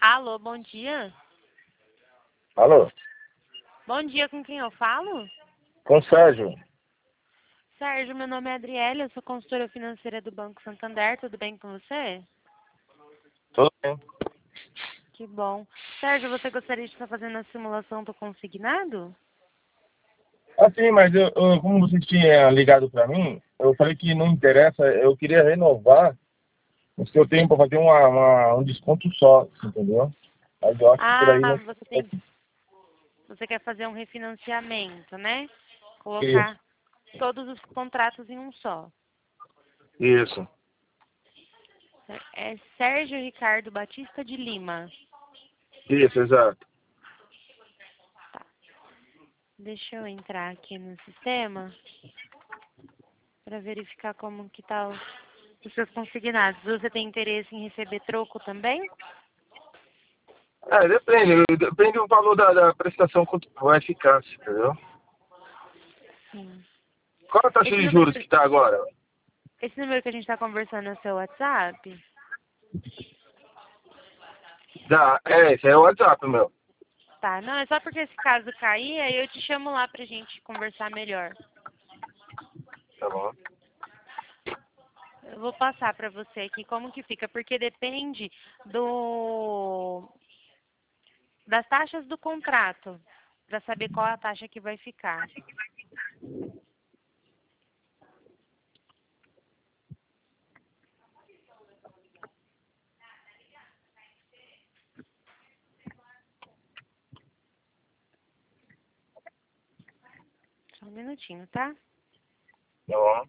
Alô, bom dia. Alô? Bom dia, com quem eu falo? Com o Sérgio. Sérgio, meu nome é Adriele, eu sou consultora financeira do Banco Santander, tudo bem com você? Tudo bem? Que bom. Sérgio, você gostaria de estar fazendo a simulação do consignado? Sim, mas como você tinha ligado para mim, eu falei que não interessa, eu queria renovar, mas que eu tenho para fazer um desconto só, entendeu? Mas eu acho que por aí Ah, não. você quer fazer um refinanciamento, né? Isso, Colocar todos os contratos em um só. isso, É Sérgio Ricardo Batista de Lima. isso, exato. Deixa eu entrar aqui no sistema para verificar como que tá os seus consignados. Você tem interesse em receber troco também? Depende do valor da prestação quanto vai ficar, entendeu? Sim. Qual a taxa Esse de número, juros que está agora? esse número que a gente está conversando é o seu WhatsApp? Esse é o WhatsApp, meu. Tá, não, é só porque esse caso cair, aí eu te chamo lá pra gente conversar melhor. Tá bom. Eu vou passar pra você aqui como que fica, porque depende das taxas do contrato, pra saber qual a taxa que vai ficar. Só um minutinho, tá? Tá bom.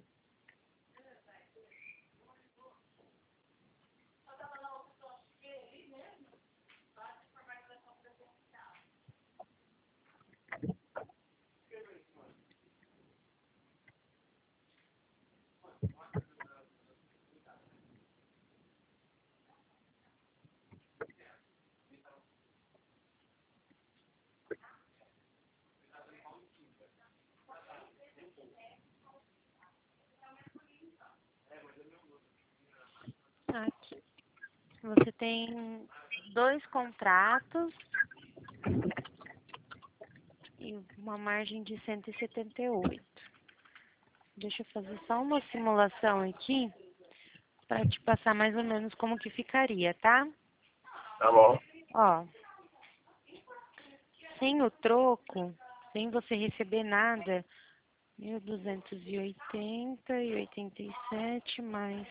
Aqui. Você tem 2 contratos e uma margem de 178. Deixa eu fazer só uma simulação aqui para te passar mais ou menos como que ficaria, tá? Tá bom. Ó, sem o troco, sem você receber nada, 1.280,87 mais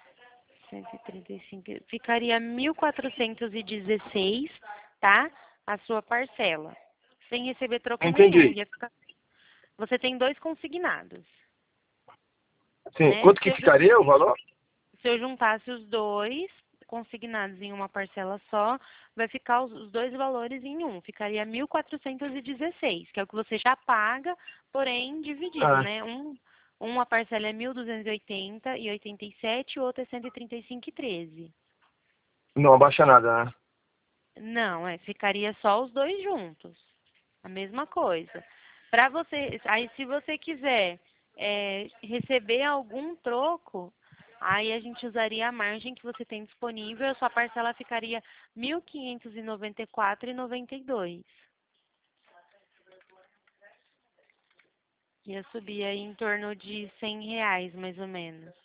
135, ficaria 1.416, tá? A sua parcela. Sem receber troco nenhum. Entendi. Você tem 2 consignados, Sim, né? quanto que ficaria o valor? Se eu juntasse os 2 consignados em uma parcela só, vai ficar os 2 valores em um. Ficaria 1.416, que é o que você já paga, porém dividido, Ah, né? Uma parcela é 1.280,87 e outra é 135,13. não abaixa nada, né? Não, ficaria só os 2 juntos. A mesma coisa. Para você, aí se você quiser receber algum troco, aí a gente usaria a margem que você tem disponível, a sua parcela ficaria 1.594,92. Ia subir aí em torno de R$ 100, mais ou menos.